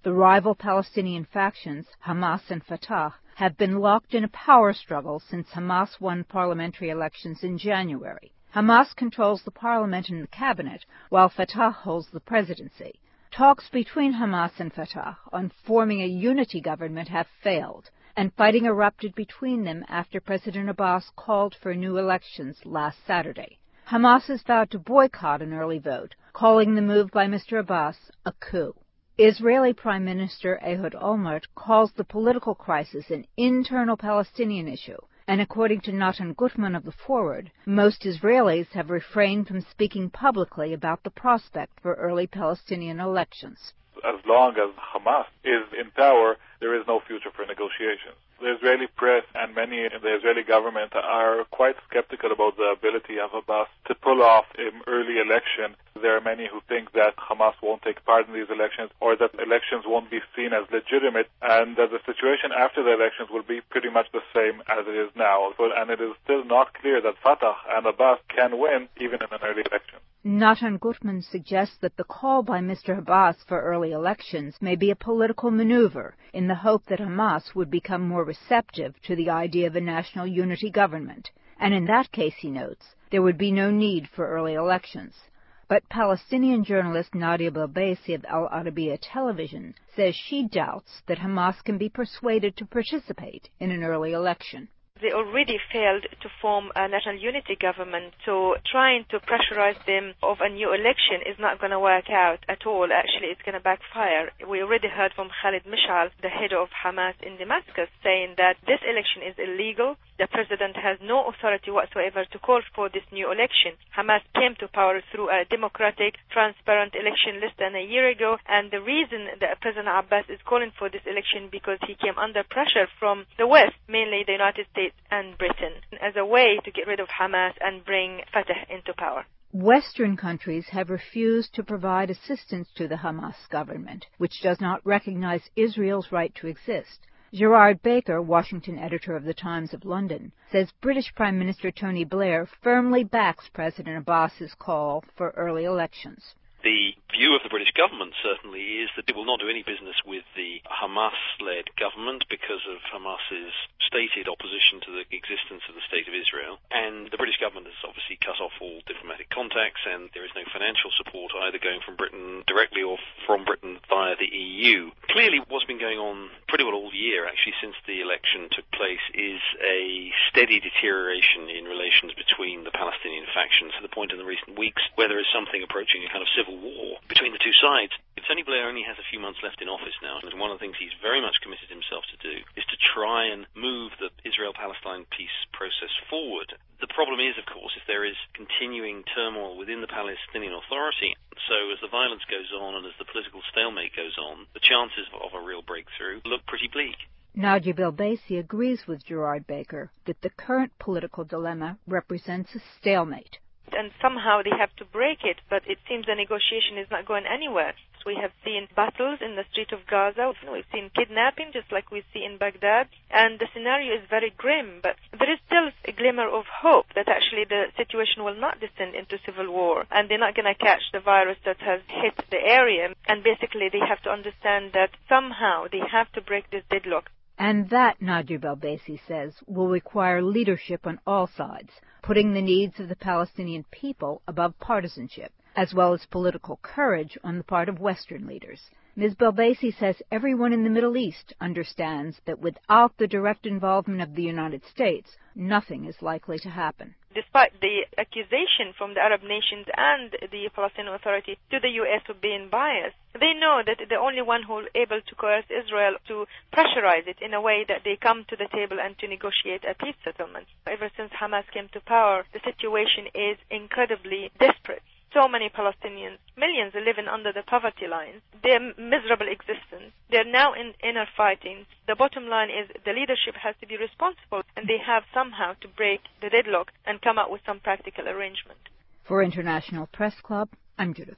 The rival Palestinian factions, Hamas and Fatah, have been locked in a power struggle since Hamas won parliamentary elections in January. Hamas controls the parliament and the cabinet, while Fatah holds the presidency. Talks between Hamas and Fatah on forming a unity government have failed, and fighting erupted between them after President Abbas called for new elections last Saturday. Hamas has vowed to boycott an early vote, calling the move by Mr. Abbas a coup. Israeli Prime Minister Ehud Olmert calls the political crisis an internal Palestinian issue, and according to Natan Gutman of The Forward, most Israelis have refrained from speaking publicly about the prospect for early Palestinian elections. As long as Hamas is in power, there is no future for negotiations. The Israeli press and many in the Israeli government are quite skeptical about the ability of Abbas to pull off an early election. There are many who think that Hamas won't take part in these elections or that elections won't be seen as legitimate and that the situation after the elections will be pretty much the same as it is now. And it is still not clear that Fatah and Abbas can win even in an early election. Natan Gutman suggests that the call by Mr. Abbas for early elections may be a political maneuver in the hope that Hamas would become more receptive to the idea of a national unity government. And in that case, he notes, there would be no need for early elections. But Palestinian journalist Nadia Belbasi of Al Arabiya Television says she doubts that Hamas can be persuaded to participate in an early election. They already failed to form a national unity government, so trying to pressurize them of a new election is not going to work out at all. Actually, it's going to backfire. We already heard from Khalid Mishal, the head of Hamas in Damascus, saying that this election is illegal. The president has no authority whatsoever to call for this new election. Hamas came to power through a democratic, transparent election less than a year ago, and the reason that President Abbas is calling for this election because he came under pressure from the West, mainly the United States and Britain, as a way to get rid of Hamas and bring Fatah into power. Western countries have refused to provide assistance to the Hamas government, which does not recognize Israel's right to exist. Gerard Baker, Washington editor of The Times of London, says British Prime Minister Tony Blair firmly backs President Abbas's call for early elections. The view of the British government certainly is that it will not do any business with the Hamas-led government because of Hamas's stated opposition to the existence of the State of Israel. And the British government has obviously cut off all diplomatic contacts, and there is no financial support either going from Britain directly or from Britain via the EU. Clearly, what's been going on pretty well all year, actually, since the election took place, is a steady deterioration in relations between the Palestinian factions to the point in the recent weeks where there is something approaching a kind of civil war between the two sides. Tony Blair only has a few months left in office now, and one of the things he's very much committed himself to do is to try and move the Israel-Palestine peace process forward. The problem is, of course, if there is continuing turmoil within the Palestinian Authority, so as the violence goes on and as the political stalemate goes on, the chances of a real breakthrough look pretty bleak. Nadia Belbasi agrees with Gerard Baker that the current political dilemma represents a stalemate. And somehow they have to break it, but it seems the negotiation is not going anywhere. We have seen battles in the street of Gaza. We've seen kidnapping, just like we see in Baghdad. And the scenario is very grim, but there is still a glimmer of hope that actually the situation will not descend into civil war, and they're not going to catch the virus that has hit the area. And basically they have to understand that somehow they have to break this deadlock. And that, Nadia Belbasi says, will require leadership on all sides, putting the needs of the Palestinian people above partisanship, as well as political courage on the part of Western leaders. Ms. Belbasi says everyone in the Middle East understands that without the direct involvement of the United States, nothing is likely to happen. Despite the accusation from the Arab nations and the Palestinian Authority to the U.S. of being biased, they know that the only one who is able to coerce Israel to pressurize it in a way that they come to the table and to negotiate a peace settlement. Ever since Hamas came to power, the situation is incredibly desperate. So many Palestinians, millions, are living under the poverty line. Their miserable existence. They're now in inner fighting. The bottom line is the leadership has to be responsible, and they have somehow to break the deadlock and come up with some practical arrangement. For International Press Club, I'm Judith